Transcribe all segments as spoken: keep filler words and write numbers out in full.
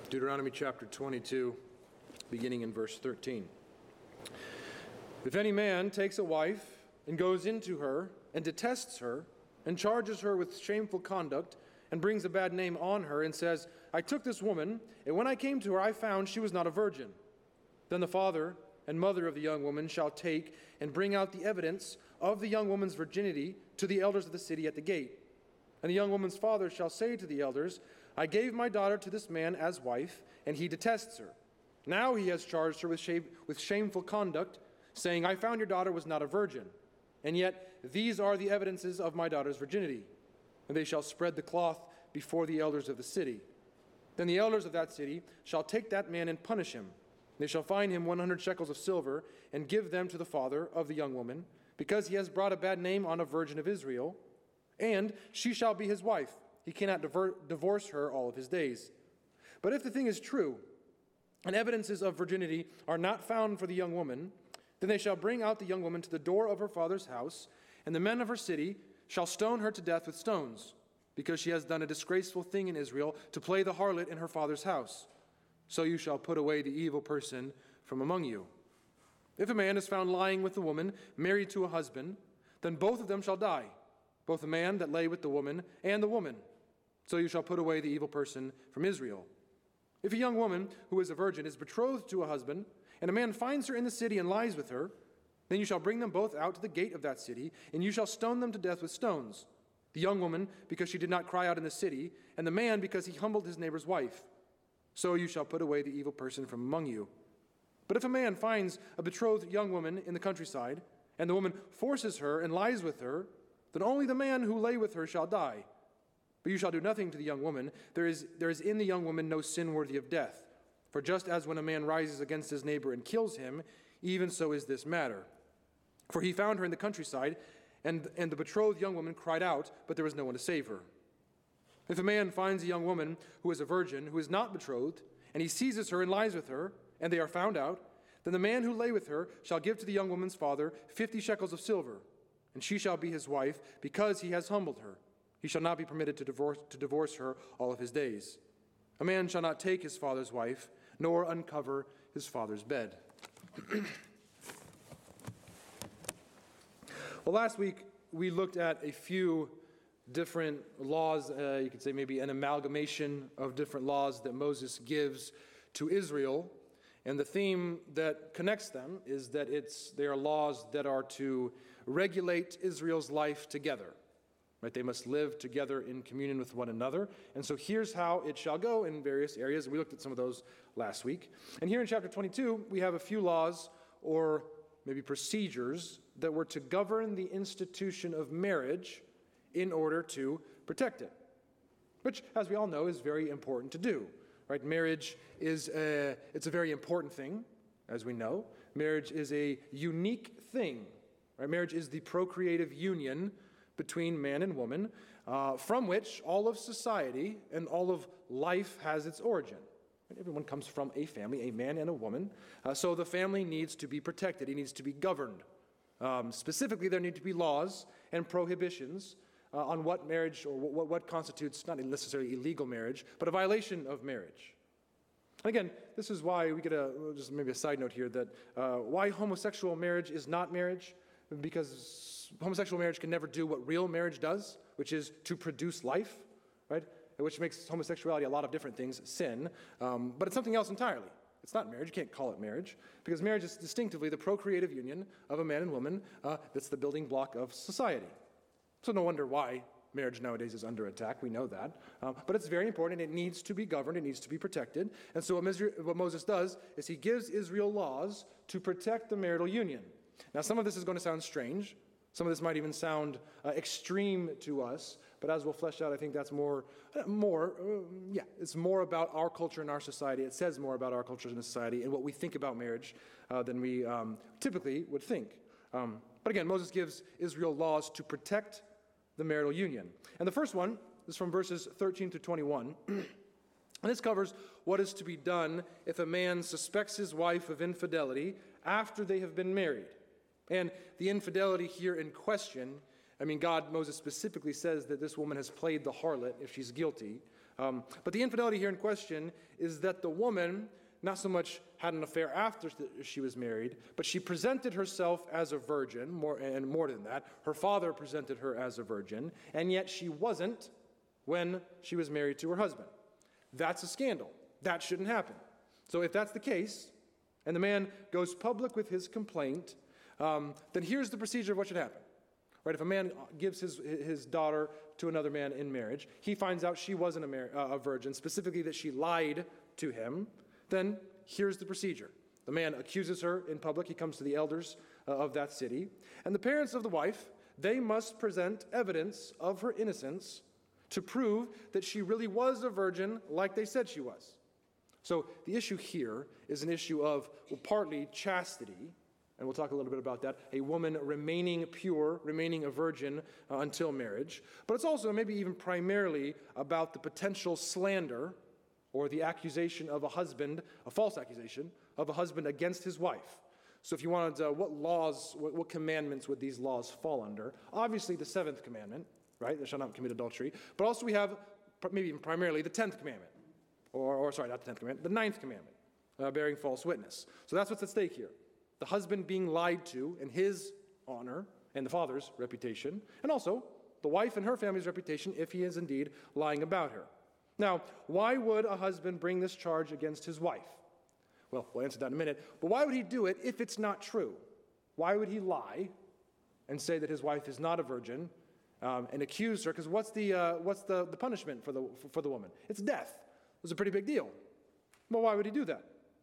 Deuteronomy chapter twenty-two, beginning in verse thirteen. If any man takes a wife and goes into her and detests her and charges her with shameful conduct and brings a bad name on her and says, I took this woman, and when I came to her I found she was not a virgin, then the father and mother of the young woman shall take and bring out the evidence of the young woman's virginity to the elders of the city at the gate. And the young woman's father shall say to the elders, I gave my daughter to this man as wife, and he detests her. Now he has charged her with, shame, with shameful conduct, saying, I found your daughter was not a virgin. And yet these are the evidences of my daughter's virginity. And they shall spread the cloth before the elders of the city. Then the elders of that city shall take that man and punish him. They shall fine him one hundred shekels of silver and give them to the father of the young woman, because he has brought a bad name on a virgin of Israel. And she shall be his wife. He cannot diver- divorce her all of his days. But if the thing is true, and evidences of virginity are not found for the young woman, then they shall bring out the young woman to the door of her father's house, and the men of her city shall stone her to death with stones, because she has done a disgraceful thing in Israel to play the harlot in her father's house. So you shall put away the evil person from among you. If a man is found lying with a woman married to a husband, then both of them shall die, both the man that lay with the woman and the woman. So you shall put away the evil person from Israel. If a young woman who is a virgin is betrothed to a husband, and a man finds her in the city and lies with her, then you shall bring them both out to the gate of that city, and you shall stone them to death with stones, the young woman because she did not cry out in the city, and the man because he humbled his neighbor's wife. So you shall put away the evil person from among you. But if a man finds a betrothed young woman in the countryside, and the woman forces her and lies with her, then only the man who lay with her shall die. But you shall do nothing to the young woman. There is, there is in the young woman no sin worthy of death. For just as when a man rises against his neighbor and kills him, even so is this matter. For he found her in the countryside, and, and the betrothed young woman cried out, but there was no one to save her. If a man finds a young woman who is a virgin, who is not betrothed, and he seizes her and lies with her, and they are found out, then the man who lay with her shall give to the young woman's father fifty shekels of silver, and she shall be his wife, because he has humbled her. He shall not be permitted to divorce, to divorce her all of his days. A man shall not take his father's wife, nor uncover his father's bed. Well, last week we looked at a few different laws, uh, you could say maybe an amalgamation of different laws that Moses gives to Israel. And the theme that connects them is that it's they are laws that are to regulate Israel's life together. Right? They must live together in communion with one another. And so here's how it shall go in various areas. We looked at some of those last week. And here in chapter twenty-two, we have a few laws or maybe procedures that were to govern the institution of marriage in order to protect it, which, as we all know, is very important to do. Right? Marriage is a, it's a very important thing, as we know. Marriage is a unique thing. Right? Marriage is the procreative union between man and woman, uh, from which all of society and all of life has its origin. Right? Everyone comes from a family, a man and a woman. Uh, so the family needs to be protected. It needs to be governed. Um, specifically, there need to be laws and prohibitions uh, on what marriage or what, what constitutes not necessarily illegal marriage, but a violation of marriage. And again, this is why we get a, just maybe a side note here, that uh, why homosexual marriage is not marriage, because homosexual marriage can never do what real marriage does, which is to produce life, right? Which makes homosexuality a lot of different things, sin, um, but it's something else entirely. It's not marriage. You can't call it marriage, because marriage is distinctively the procreative union of a man and woman uh, that's the building block of society. So no wonder why marriage nowadays is under attack. We know that. Um, but it's very important. It needs to be governed. It needs to be protected. And so what Moses does is he gives Israel laws to protect the marital union. Now, some of this is going to sound strange. Some of this might even sound uh, extreme to us, but as we'll flesh out, I think that's more, uh, more, uh, yeah, it's more about our culture and our society. It says more about our culture and society and what we think about marriage uh, than we um, typically would think. Um, but again, Moses gives Israel laws to protect the marital union. And the first one is from verses thirteen to twenty-one. And this covers what is to be done if a man suspects his wife of infidelity after they have been married. And the infidelity here in question, I mean, God, Moses specifically says that this woman has played the harlot if she's guilty. Um, but the infidelity here in question is that the woman not so much had an affair after she was married, but she presented herself as a virgin, more, and more than that, her father presented her as a virgin, and yet she wasn't when she was married to her husband. That's a scandal. That shouldn't happen. So if that's the case, and the man goes public with his complaint, um, then here's the procedure of what should happen. Right? If a man gives his, his daughter to another man in marriage, he finds out she wasn't a, mar- uh, a virgin, specifically that she lied to him, then here's the procedure. The man accuses her in public. He comes to the elders uh, of that city. And the parents of the wife, they must present evidence of her innocence to prove that she really was a virgin like they said she was. So the issue here is an issue of, well, partly chastity, and we'll talk a little bit about that, a woman remaining pure, remaining a virgin uh, until marriage. But it's also maybe even primarily about the potential slander or the accusation of a husband, a false accusation, of a husband against his wife. So if you wanted to, what laws, what, what commandments would these laws fall under? Obviously the seventh commandment, right? Thou shalt not commit adultery. But also we have, maybe even primarily, the tenth commandment. Or, or sorry, not the tenth commandment, the ninth commandment, uh, bearing false witness. So that's what's at stake here. The husband being lied to in his honor and the father's reputation, and also the wife and her family's reputation if he is indeed lying about her. Now, why would a husband bring this charge against his wife? Well, we'll answer that in a minute. But why would he do it if it's not true? Why would he lie and say that his wife is not a virgin um, and accuse her? Because what's the uh, what's the, the punishment for the for, for the woman? It's death. It's a pretty big deal. Well, why would he do that?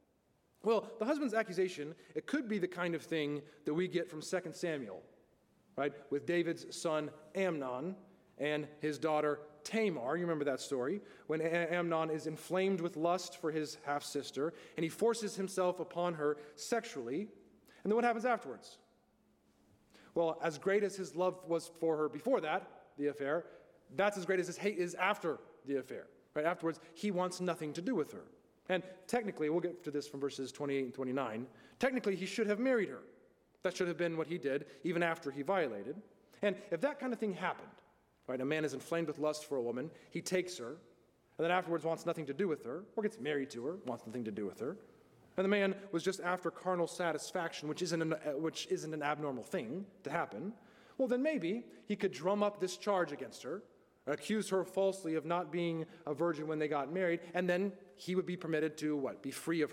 Well, the husband's accusation, it could be the kind of thing that we get from Second Samuel, right? With David's son Amnon and his daughter Tamar. You remember that story, when Amnon is inflamed with lust for his half-sister, and he forces himself upon her sexually. And then what happens afterwards? Well, as great as his love was for her before that, the affair, that's as great as his hate is after the affair. Right? Afterwards, he wants nothing to do with her. And technically, we'll get to this from verses twenty-eight and twenty-nine, technically he should have married her. That should have been what he did, even after he violated. And if that kind of thing happened, right, a man is inflamed with lust for a woman, he takes her, and then afterwards wants nothing to do with her, or gets married to her, wants nothing to do with her, and the man was just after carnal satisfaction, which isn't an, uh, which isn't an abnormal thing to happen, well, then maybe he could drum up this charge against her, accuse her falsely of not being a virgin when they got married, and then he would be permitted to, what, be free of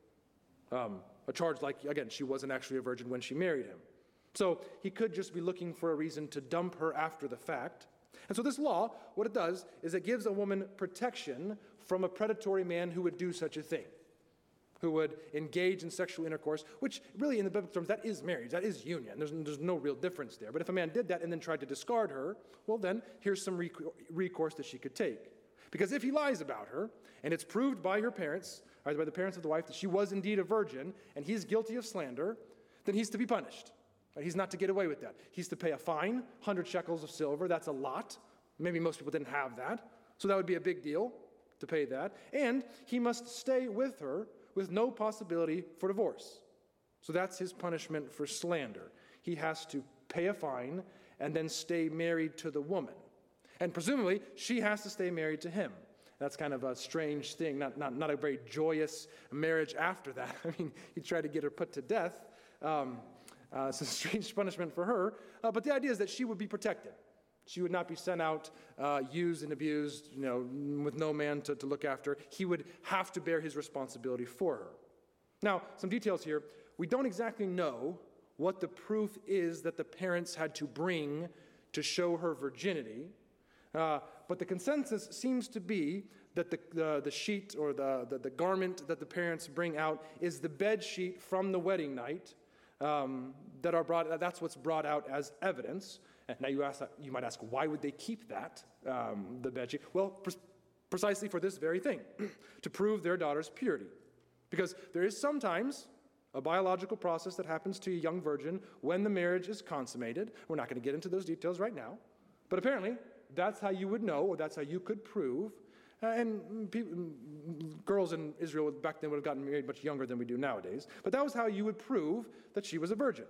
her. Um, a charge like, again, she wasn't actually a virgin when she married him. So he could just be looking for a reason to dump her after the fact. And so this law, what it does is it gives a woman protection from a predatory man who would do such a thing, who would engage in sexual intercourse, which really in the biblical terms, that is marriage, that is union. There's, there's no real difference there. But if a man did that and then tried to discard her, well then, here's some recourse that she could take. Because if he lies about her, and it's proved by her parents, or by the parents of the wife, that she was indeed a virgin, and he's guilty of slander, then he's to be punished. He's not to get away with that. He's to pay a fine, one hundred shekels of silver. That's a lot. Maybe most people didn't have that. So that would be a big deal to pay that. And he must stay with her with no possibility for divorce. So that's his punishment for slander. He has to pay a fine and then stay married to the woman. And presumably, she has to stay married to him. That's kind of a strange thing, not, not, not a very joyous marriage after that. I mean, he tried to get her put to death. Um, uh, it's a strange punishment for her. Uh, but the idea is that she would be protected. She would not be sent out, uh, used and abused, you know, with no man to, to look after. He would have to bear his responsibility for her. Now, some details here. We don't exactly know what the proof is that the parents had to bring to show her virginity, uh, but the consensus seems to be that the, the, the sheet or the, the, the garment that the parents bring out is the bed sheet from the wedding night um, that are brought. That's what's brought out as evidence. And now you ask, you might ask, why would they keep that, um, the bed sheet? Well, pre- precisely for this very thing, to prove their daughter's purity. Because there is sometimes a biological process that happens to a young virgin when the marriage is consummated. We're not going to get into those details right now. But apparently, that's how you would know, or that's how you could prove. Uh, and people, girls in Israel back then would have gotten married much younger than we do nowadays. But that was how you would prove that she was a virgin.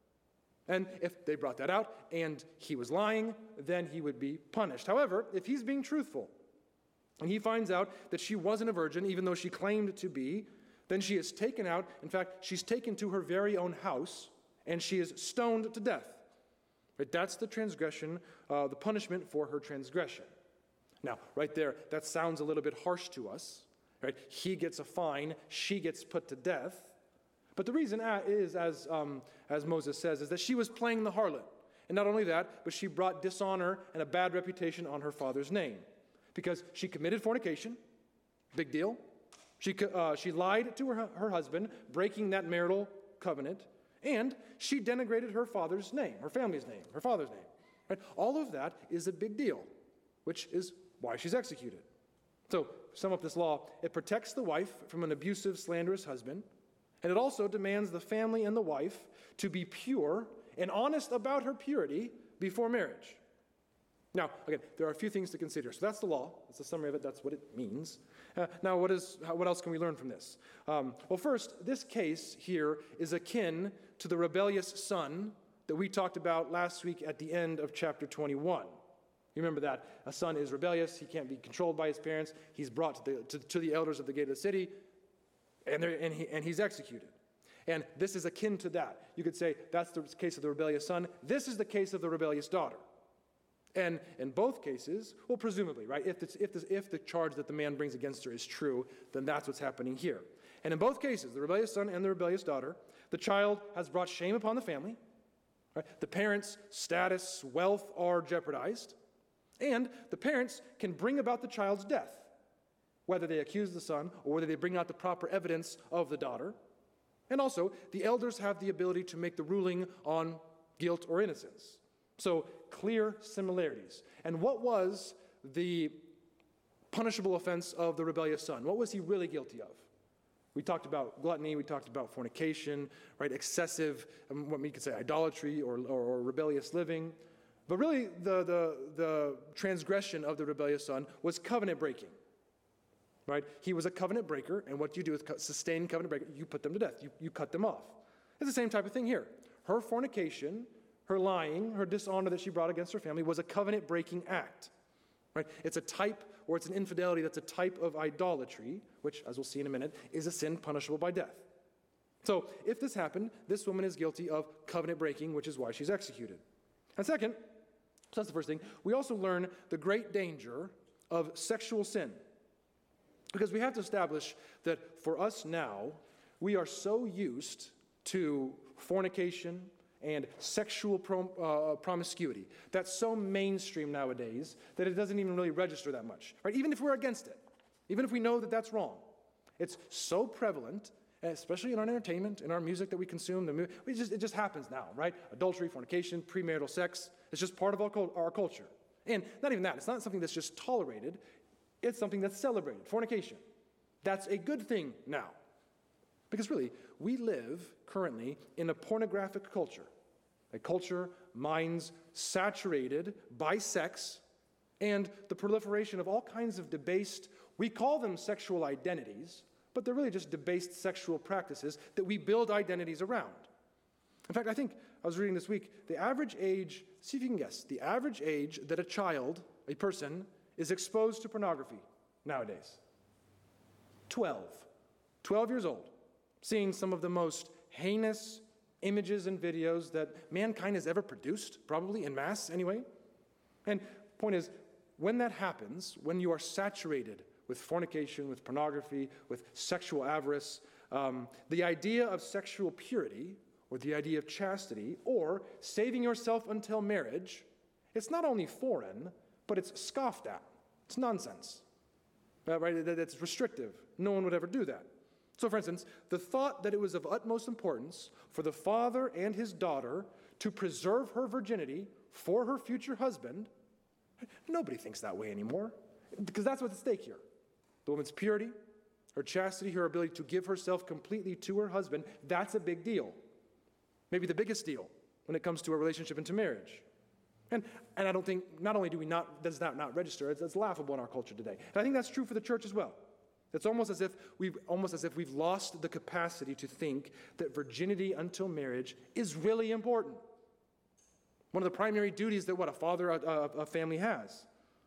And if they brought that out and he was lying, then he would be punished. However, if he's being truthful, and he finds out that she wasn't a virgin, even though she claimed to be, then she is taken out. In fact, she's taken to her very own house, and she is stoned to death. Right? That's the transgression, uh, the punishment for her transgression. Now, right there, that sounds a little bit harsh to us. Right? He gets a fine, she gets put to death. But the reason is, as, um, as Moses says, is that she was playing the harlot. And not only that, but she brought dishonor and a bad reputation on her father's name. Because she committed fornication, big deal. She, uh, she lied to her, her husband, breaking that marital covenant. And she denigrated her father's name, her family's name, her father's name. Right? All of that is a big deal, which is why she's executed. So, to sum up this law, it protects the wife from an abusive, slanderous husband, and it also demands the family and the wife to be pure and honest about her purity before marriage. Now, again, there are a few things to consider. So that's the law. That's a summary of it. That's what it means. Uh, now, what is? How, what else can we learn from this? Um, well, first, this case here is akin to the rebellious son that we talked about last week at the end of chapter twenty-one. You remember that. A son is rebellious. He can't be controlled by his parents. He's brought to the, to, to the elders of the gate of the city, and, and, he, and he's executed. And this is akin to that. You could say that's the case of the rebellious son. This is the case of the rebellious daughter. And in both cases, well, presumably, right, if, this, if, this, if the charge that the man brings against her is true, then that's what's happening here. And in both cases, the rebellious son and the rebellious daughter, the child has brought shame upon the family. Right? The parents' status, wealth are jeopardized. And the parents can bring about the child's death, whether they accuse the son or whether they bring out the proper evidence of the daughter. And also, the elders have the ability to make the ruling on guilt or innocence. So, clear similarities. And what was the punishable offense of the rebellious son? What was he really guilty of? We talked about gluttony, we talked about fornication, right? Excessive, um, what we could say, idolatry or, or, or rebellious living. But really, the, the, the transgression of the rebellious son was covenant breaking. Right? He was a covenant breaker, and what you do with sustained covenant breaker, you put them to death. You, you cut them off. It's the same type of thing here. Her fornication, her lying, her dishonor that she brought against her family was a covenant-breaking act. Right? It's a type, or it's an infidelity that's a type of idolatry, which, as we'll see in a minute, is a sin punishable by death. So, if this happened, this woman is guilty of covenant breaking, which is why she's executed. And second, so that's the first thing, we also learn the great danger of sexual sin. Because we have to establish that for us now, we are so used to fornication and sexual prom, uh, promiscuity. That's so mainstream nowadays that it doesn't even really register that much. Right? Even if we're against it, even if we know that that's wrong, it's so prevalent, especially in our entertainment, in our music that we consume. The mu- we just, it just happens now, right? Adultery, fornication, premarital sex. It's just part of our, our culture. And not even that. It's not something that's just tolerated. It's something that's celebrated, fornication. That's a good thing now. Because really, we live currently in a pornographic culture. A culture, minds saturated by sex and the proliferation of all kinds of debased, we call them sexual identities, but they're really just debased sexual practices that we build identities around. In fact, I think, I was reading this week, the average age, see if you can guess, the average age that a child, a person, is exposed to pornography nowadays. twelve. twelve years old. Seeing some of the most heinous images and videos that mankind has ever produced, probably en masse anyway. And point is, when that happens, when you are saturated with fornication, with pornography, with sexual avarice, um, the idea of sexual purity, or the idea of chastity, or saving yourself until marriage, it's not only foreign, but it's scoffed at. It's nonsense. Uh, right? It's restrictive. No one would ever do that. So, for instance, the thought that it was of utmost importance for the father and his daughter to preserve her virginity for her future husband, nobody thinks that way anymore, because that's what's at stake here. The woman's purity, her chastity, her ability to give herself completely to her husband, that's a big deal. Maybe the biggest deal when it comes to a relationship into marriage. And, and I don't think, not only do we not, does that not register, it's, it's laughable in our culture today. And I think that's true for the church as well. It's almost as if we've almost as if we've lost the capacity to think that virginity until marriage is really important. One of the primary duties that what a father, a, a family has.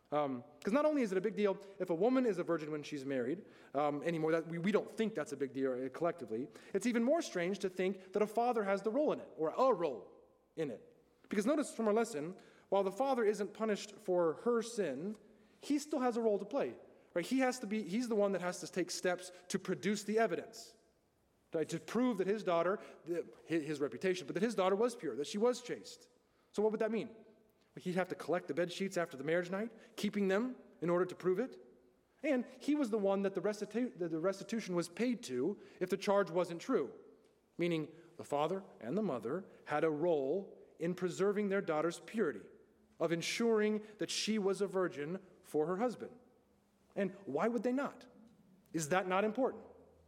Because um, not only is it a big deal if a woman is a virgin when she's married, um, anymore, that we, we don't think that's a big deal uh, collectively, it's even more strange to think that a father has the role in it, or a role in it. Because notice from our lesson, while the father isn't punished for her sin, he still has a role to play. Right? He has to be, he's the one that has to take steps to produce the evidence, right? To prove that his daughter, his, his reputation, but that his daughter was pure, that she was chaste. So what would that mean? He'd have to collect the bed sheets after the marriage night, keeping them in order to prove it. And he was the one that the, restitu- that the restitution was paid to if the charge wasn't true, meaning the father and the mother had a role in preserving their daughter's purity, of ensuring that she was a virgin for her husband. And why would they not? Is that not important?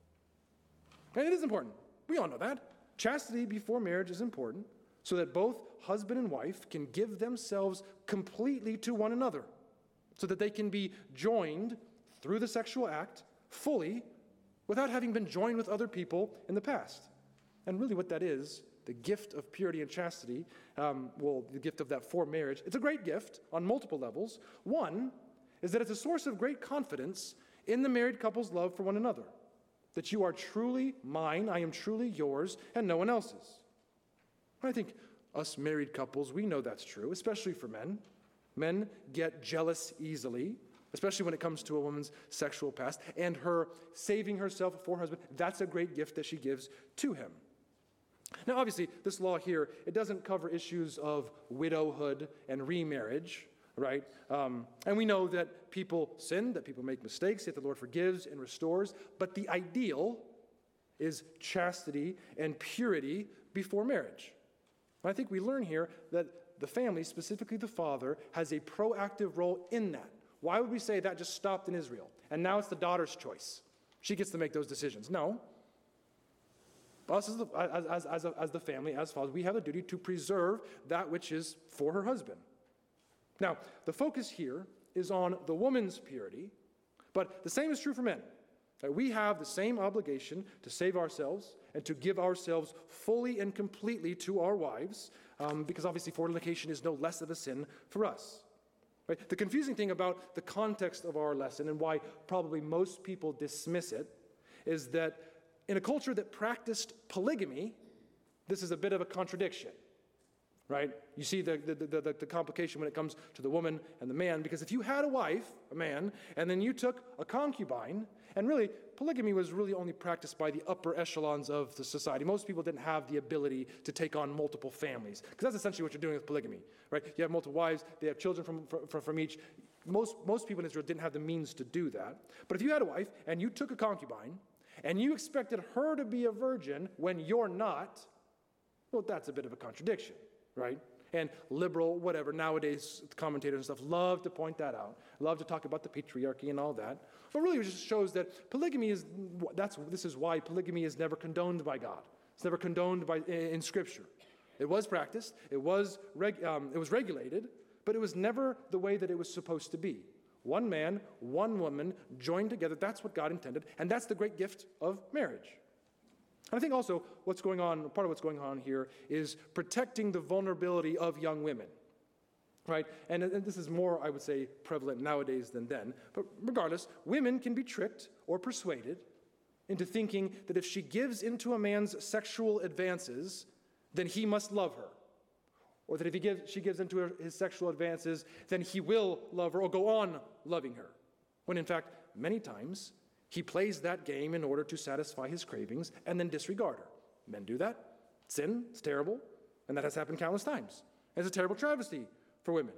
And it is important. We all know that. Chastity before marriage is important so that both husband and wife can give themselves completely to one another, so that they can be joined through the sexual act fully without having been joined with other people in the past. And really what that is, the gift of purity and chastity, um, well, the gift of that for marriage, it's a great gift on multiple levels. One is that it's a source of great confidence in the married couple's love for one another, that you are truly mine, I am truly yours, and no one else's. I think us married couples, we know that's true, especially for men. Men get jealous easily, especially when it comes to a woman's sexual past, and her saving herself for her husband, that's a great gift that she gives to him. Now, obviously, this law here, it doesn't cover issues of widowhood and remarriage, right? Um, and we know that people sin, that people make mistakes, yet the Lord forgives and restores, but the ideal is chastity and purity before marriage. And I think we learn here that the family, specifically the father, has a proactive role in that. Why would we say that just stopped in Israel? And now it's the daughter's choice. She gets to make those decisions. No. Us as the, as, as, as, a, as the family, as fathers, we have a duty to preserve that which is for her husband. Now, the focus here is on the woman's purity, but the same is true for men. We have the same obligation to save ourselves and to give ourselves fully and completely to our wives, um, because obviously fornication is no less of a sin for us. Right? The confusing thing about the context of our lesson and why probably most people dismiss it is that in a culture that practiced polygamy, this is a bit of a contradiction. Right? You see the, the, the, the, the complication when it comes to the woman and the man, because if you had a wife, a man, and then you took a concubine, and really, polygamy was really only practiced by the upper echelons of the society. Most people didn't have the ability to take on multiple families, because that's essentially what you're doing with polygamy, right? You have multiple wives, they have children from, from, from each. Most, most people in Israel didn't have the means to do that. But if you had a wife, and you took a concubine, and you expected her to be a virgin when you're not, well, that's a bit of a contradiction. Right? And liberal, whatever, nowadays commentators and stuff love to point that out, love to talk about the patriarchy and all that. But really it just shows that polygamy is, that's, this is why polygamy is never condoned by God. It's never condoned by, in Scripture. It was practiced, it was, reg, um, it was regulated, but it was never the way that it was supposed to be. One man, one woman, joined together, that's what God intended, and that's the great gift of marriage. I think also what's going on, part of what's going on here is protecting the vulnerability of young women, right? And, and this is more, I would say, prevalent nowadays than then. But regardless, women can be tricked or persuaded into thinking that if she gives into a man's sexual advances, then he must love her. Or that if he gives, she gives into her, his sexual advances, then he will love her or go on loving her. When in fact, many times, he plays that game in order to satisfy his cravings and then disregard her. Men do that. Sin, it's terrible, and that has happened countless times. It's a terrible travesty for women.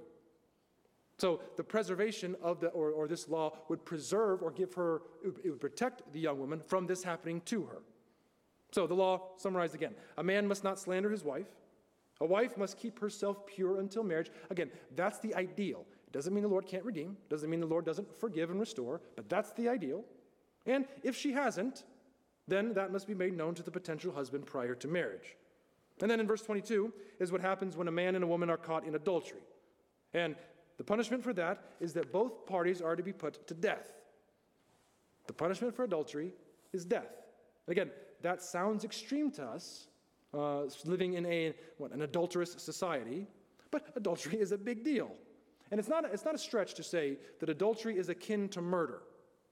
So the preservation of the, or, or this law would preserve or give her, it would protect the young woman from this happening to her. So the law, summarized again, a man must not slander his wife. A wife must keep herself pure until marriage. Again, that's the ideal. It doesn't mean the Lord can't redeem. It doesn't mean the Lord doesn't forgive and restore, but that's the ideal. And if she hasn't, then that must be made known to the potential husband prior to marriage. And then in verse twenty-two is what happens when a man and a woman are caught in adultery. And the punishment for that is that both parties are to be put to death. The punishment for adultery is death. And again, that sounds extreme to us, uh, living in a what, an adulterous society, but adultery is a big deal. And it's not, it's not a stretch to say that adultery is akin to murder.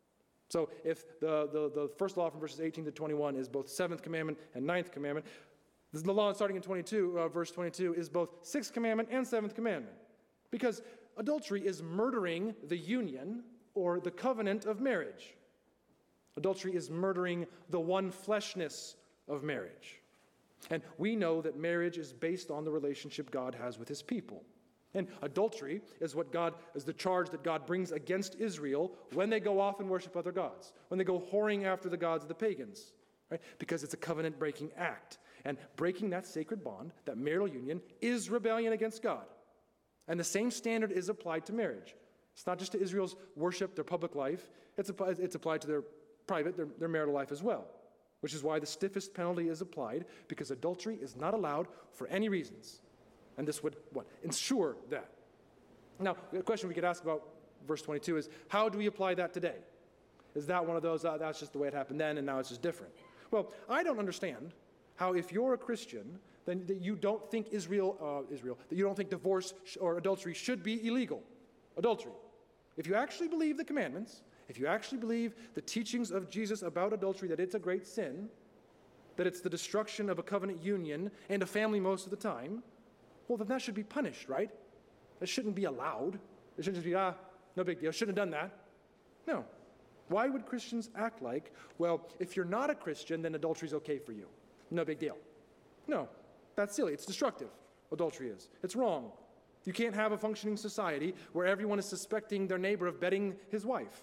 So if the, the, the first law from verses eighteen to twenty-one is both seventh commandment and ninth commandment, the law starting in twenty-two, uh, verse twenty-two, is both sixth commandment and seventh commandment. Because adultery is murdering the union or the covenant of marriage. Adultery is murdering the one fleshness of marriage. And we know that marriage is based on the relationship God has with his people. And adultery is what God is the charge that God brings against Israel when they go off and worship other gods, when they go whoring after the gods of the pagans, right? Because it's a covenant-breaking act. And breaking that sacred bond, that marital union, is rebellion against God. And the same standard is applied to marriage. It's not just to Israel's worship, their public life. It's applied, it's applied to their private, their, their marital life as well, which is why the stiffest penalty is applied, because adultery is not allowed for any reasons. And this would, what, ensure that. Now, the question we could ask about verse twenty-two is, how do we apply that today? Is that one of those, uh, that's just the way it happened then, and now it's just different? Well, I don't understand how, if you're a Christian, then that you don't think Israel, uh, Israel, that you don't think divorce sh- or adultery should be illegal. Adultery. If you actually believe the commandments, if you actually believe the teachings of Jesus about adultery, that it's a great sin, that it's the destruction of a covenant union and a family most of the time, well, then that should be punished, right? That shouldn't be allowed. It shouldn't just be, ah, no big deal, shouldn't have done that. No. Why would Christians act like, well, if you're not a Christian, then adultery is okay for you? No big deal. No, that's silly. It's destructive, adultery is. It's wrong. You can't have a functioning society where everyone is suspecting their neighbor of beating his wife.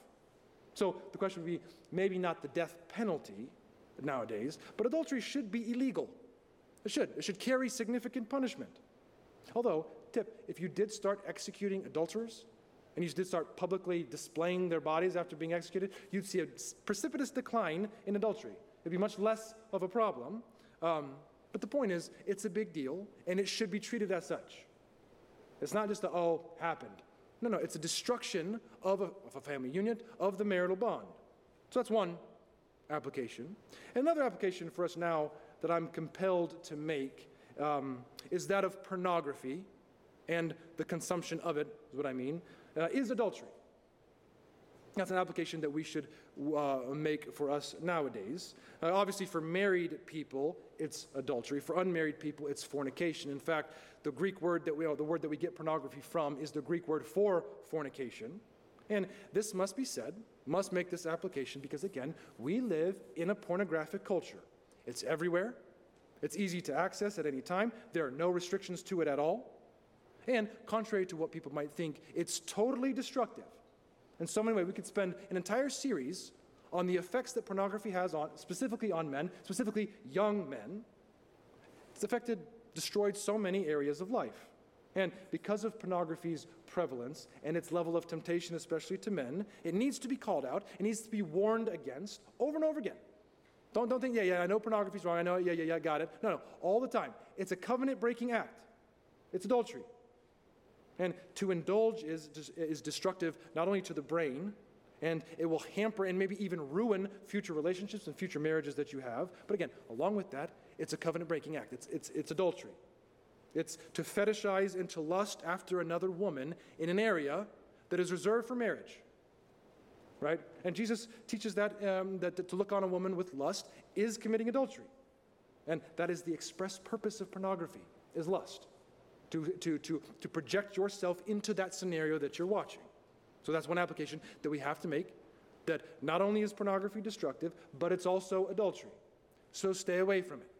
So the question would be, maybe not the death penalty nowadays, but adultery should be illegal. It should. It should carry significant punishment. Although, tip, if you did start executing adulterers, and you did start publicly displaying their bodies after being executed, you'd see a precipitous decline in adultery. It'd be much less of a problem. Um, but the point is, it's a big deal, and it should be treated as such. It's not just a, oh, happened. No, no, it's a destruction of a, of a family union, of the marital bond. So that's one application. Another application for us now that I'm compelled to make um, is that of pornography, and the consumption of it, is what I mean, uh, is adultery. That's an application that we should uh, make for us nowadays. Uh, obviously, for married people, it's adultery. For unmarried people, it's fornication. In fact, the Greek word that we, the word that we get pornography from is the Greek word for fornication. And this must be said, must make this application, because again, we live in a pornographic culture. It's everywhere. It's easy to access at any time. There are no restrictions to it at all. And contrary to what people might think, it's totally destructive. In so many ways, we could spend an entire series on the effects that pornography has on, specifically on men, specifically young men. It's affected, destroyed so many areas of life. And because of pornography's prevalence and its level of temptation, especially to men, it needs to be called out. It needs to be warned against over and over again. Don't, don't think, yeah, yeah, I know pornography's wrong. I know, yeah, yeah, yeah, got it. No, no, all the time. It's a covenant-breaking act. It's adultery. And to indulge is, is destructive not only to the brain, and it will hamper and maybe even ruin future relationships and future marriages that you have. But again, along with that, it's a covenant-breaking act. It's, it's, it's adultery. It's to fetishize and to lust after another woman in an area that is reserved for marriage. Right? And Jesus teaches that, um, that to look on a woman with lust is committing adultery. And that is the express purpose of pornography, is lust. To, to, to, to project yourself into that scenario that you're watching. So that's one application that we have to make, that not only is pornography destructive, but it's also adultery. So stay away from it.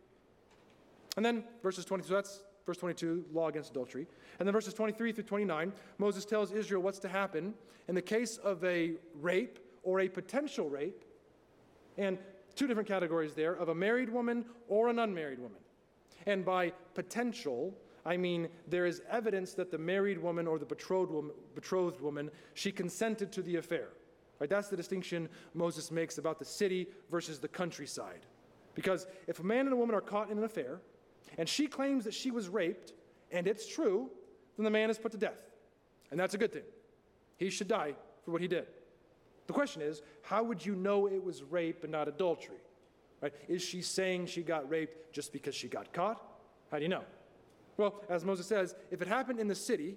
And then verses twenty, so that's verse twenty-two, law against adultery. And then verses twenty-three through twenty-nine, Moses tells Israel what's to happen in the case of a rape or a potential rape, and two different categories there, of a married woman or an unmarried woman. And by potential, I mean, there is evidence that the married woman or the betrothed woman, betrothed woman, she consented to the affair. Right? That's the distinction Moses makes about the city versus the countryside. Because if a man and a woman are caught in an affair, and she claims that she was raped, and it's true, then the man is put to death. And that's a good thing. He should die for what he did. The question is, how would you know it was rape and not adultery? Right? Is she saying she got raped just because she got caught? How do you know? Well, as Moses says, if it happened in the city,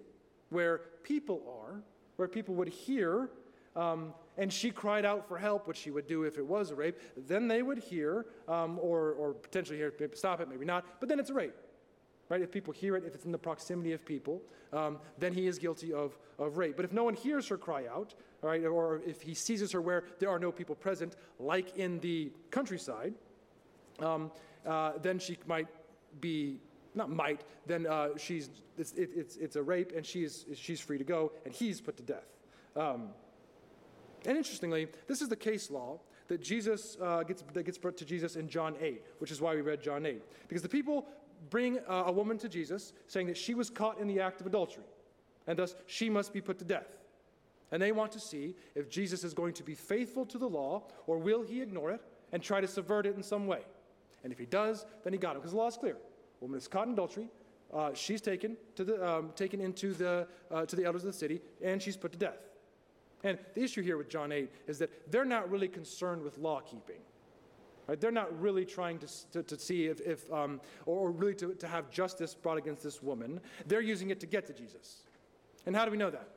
where people are, where people would hear, um, and she cried out for help, which she would do if it was a rape, then they would hear, um, or, or potentially hear, maybe stop it, maybe not, but then it's a rape. Right? If people hear it, if it's in the proximity of people, um, then he is guilty of, of rape. But if no one hears her cry out, all right, or if he seizes her where there are no people present, like in the countryside, um, uh, then she might be, not might, then uh, she's, it's, it, it's, it's a rape, and she's, she's free to go, and he's put to death. Um, and interestingly, this is the case law that Jesus uh, gets, that gets brought to Jesus in John eight, which is why we read John eight. Because the people bring uh, a woman to Jesus saying that she was caught in the act of adultery, and thus she must be put to death. And they want to see if Jesus is going to be faithful to the law, or will he ignore it and try to subvert it in some way. And if he does, then he got him, because the law is clear. A woman is caught in adultery, uh, she's taken to the um, taken into the uh, to the elders of the city, and she's put to death. And the issue here with John eight is that they're not really concerned with law keeping. Right? They're not really trying to, to, to see if, if um, or really to, to have justice brought against this woman. They're using it to get to Jesus. And how do we know that?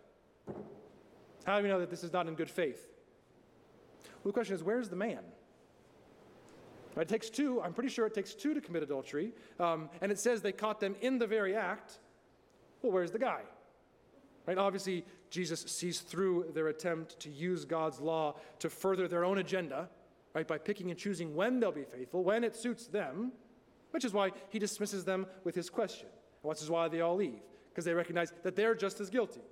How do we know that this is not in good faith? Well, the question is, where's the man? Right, it takes two, I'm pretty sure it takes two to commit adultery, um, and it says they caught them in the very act. Well, where's the guy? Right, obviously, Jesus sees through their attempt to use God's law to further their own agenda, right, by picking and choosing when they'll be faithful, when it suits them, which is why he dismisses them with his question. And which is why they all leave, because they recognize that they're just as guilty.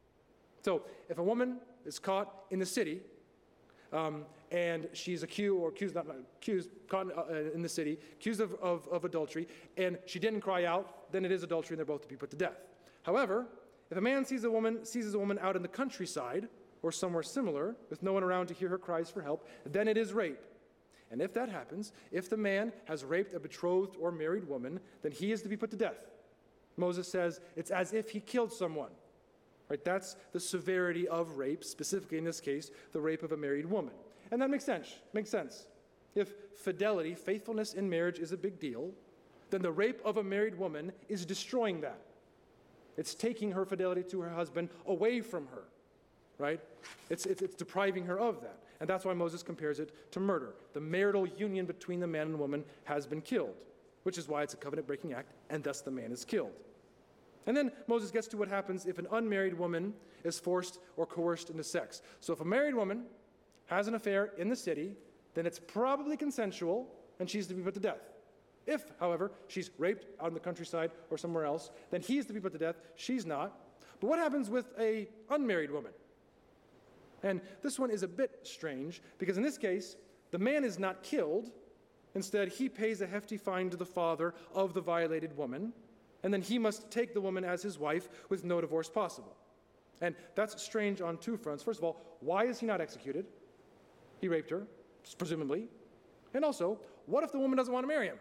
So if a woman is caught in the city, um, and she's accused, or accused, not, not accused, caught uh, in the city, accused of, of, of adultery, and she didn't cry out, then it is adultery, and they're both to be put to death. However, if a man sees a woman, seizes a woman out in the countryside, or somewhere similar, with no one around to hear her cries for help, then it is rape. And if that happens, if the man has raped a betrothed or married woman, then he is to be put to death. Moses says it's as if he killed someone. Right? That's the severity of rape, specifically in this case, the rape of a married woman. And that makes sense. Makes sense. If fidelity, faithfulness in marriage is a big deal, then the rape of a married woman is destroying that. It's taking her fidelity to her husband away from her. Right? It's, it's, it's depriving her of that. And that's why Moses compares it to murder. The marital union between the man and woman has been killed, which is why it's a covenant-breaking act, and thus the man is killed. And then Moses gets to what happens if an unmarried woman is forced or coerced into sex. So if a married woman has an affair in the city, then it's probably consensual, and she's to be put to death. If, however, she's raped out in the countryside or somewhere else, then he's to be put to death, she's not. But what happens with an unmarried woman? And this one is a bit strange, because in this case, the man is not killed. Instead, he pays a hefty fine to the father of the violated woman, and then he must take the woman as his wife with no divorce possible. And that's strange on two fronts. First of all, why is he not executed? He raped her, presumably. And also, what if the woman doesn't want to marry him?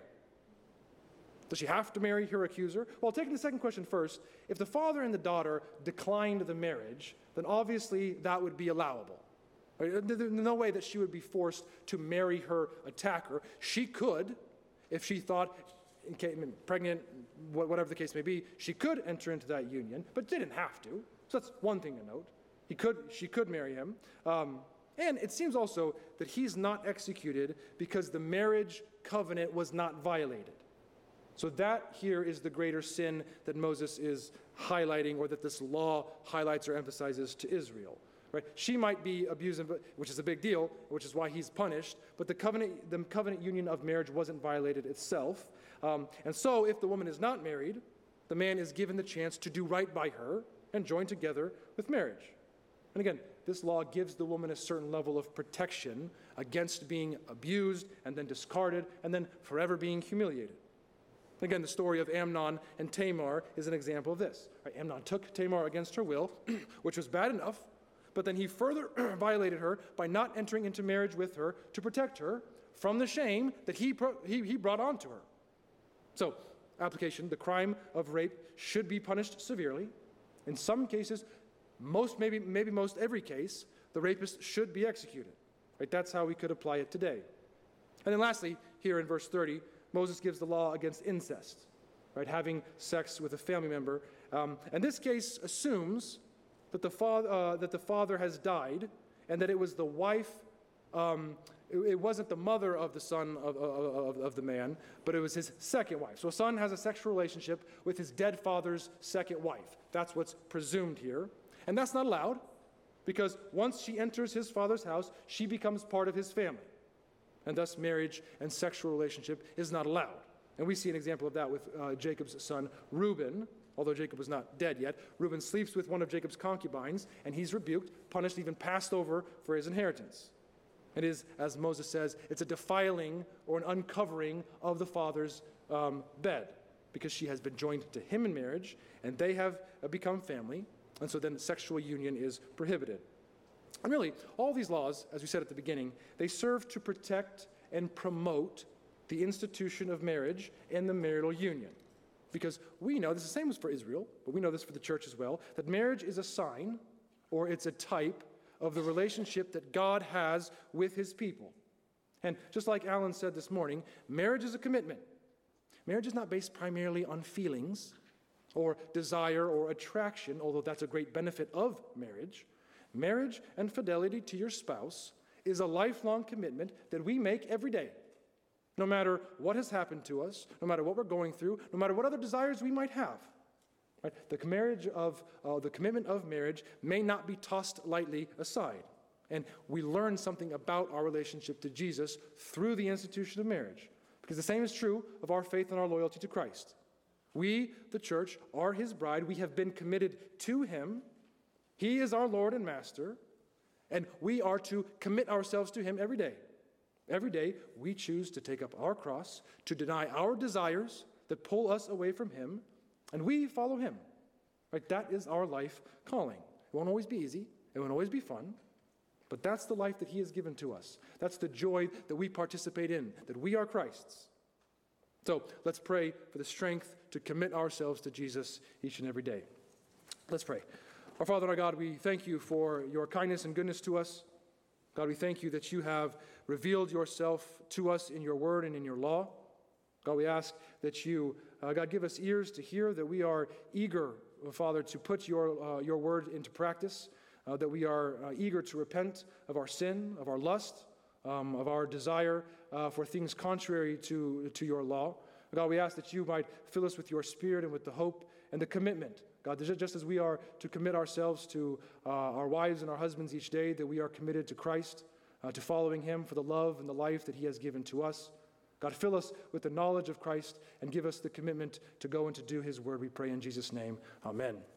Does she have to marry her accuser? Well, taking the second question first, if the father and the daughter declined the marriage, then obviously that would be allowable. There's no way that she would be forced to marry her attacker. She could, if she thought, pregnant, whatever the case may be, she could enter into that union, but didn't have to. So that's one thing to note. He could, she could marry him. Um, and it seems also that he's not executed because the marriage covenant was not violated. So that here is the greater sin that Moses is highlighting, or that this law highlights or emphasizes to Israel. Right? She might be abusing, which is a big deal, which is why he's punished, but the covenant, the covenant union of marriage wasn't violated itself. Um, and so if the woman is not married, the man is given the chance to do right by her and join together with marriage. And again, this law gives the woman a certain level of protection against being abused and then discarded and then forever being humiliated. Again, the story of Amnon and Tamar is an example of this. Right? Amnon took Tamar against her will, which was bad enough, but then he further violated her by not entering into marriage with her to protect her from the shame that he, pro- he, he brought onto her. So, application, the crime of rape should be punished severely. In some cases, most maybe maybe most every case, the rapist should be executed. Right? That's how we could apply it today. And then lastly, here in verse thirty, Moses gives the law against incest, right? Having sex with a family member Um, and this case assumes that the, father, uh, that the father has died and that it was the wife, um, it, it wasn't the mother of the son of, of, of the man, but it was his second wife. So a son has a sexual relationship with his dead father's second wife. That's what's presumed here. And that's not allowed, because once she enters his father's house, she becomes part of his family. And thus marriage and sexual relationship is not allowed. And we see an example of that with uh, Jacob's son Reuben. Although Jacob was not dead yet, Reuben sleeps with one of Jacob's concubines, and he's rebuked, punished, even passed over for his inheritance. It is, as Moses says, it's a defiling or an uncovering of the father's um, bed, because she has been joined to him in marriage, and they have uh, become family, and so then sexual union is prohibited. And really, all these laws, as we said at the beginning, they serve to protect and promote the institution of marriage and the marital union. Because we know, this is the same as for Israel, but we know this for the church as well, that marriage is a sign, or it's a type, of the relationship that God has with his people. And just like Alan said this morning, marriage is a commitment. Marriage is not based primarily on feelings or desire or attraction, although that's a great benefit of marriage. Marriage and fidelity to your spouse is a lifelong commitment that we make every day. No matter what has happened to us, no matter what we're going through, no matter what other desires we might have. Right? The marriage of uh, the commitment of marriage may not be tossed lightly aside. And we learn something about our relationship to Jesus through the institution of marriage. Because the same is true of our faith and our loyalty to Christ. We, the church, are his bride. We have been committed to him. He is our Lord and Master. And we are to commit ourselves to him every day. Every day, we choose to take up our cross, to deny our desires that pull us away from him, and we follow him. Right? That is our life calling. It won't always be easy. It won't always be fun. But that's the life that he has given to us. That's the joy that we participate in, that we are Christ's. So let's pray for the strength to commit ourselves to Jesus each and every day. Let's pray. Our Father and our God, we thank you for your kindness and goodness to us. God, we thank you that you have revealed yourself to us in your word and in your law. God, we ask that you, uh, God, give us ears to hear, that we are eager, Father, to put your, uh, your word into practice, uh, that we are uh, eager to repent of our sin, of our lust, um, of our desire uh, for things contrary to, to your law. God, we ask that you might fill us with your spirit and with the hope and the commitment. God, just as we are to commit ourselves to uh, our wives and our husbands each day, that we are committed to Christ, uh, to following him for the love and the life that he has given to us. God, fill us with the knowledge of Christ and give us the commitment to go and to do his word, we pray in Jesus' name. Amen.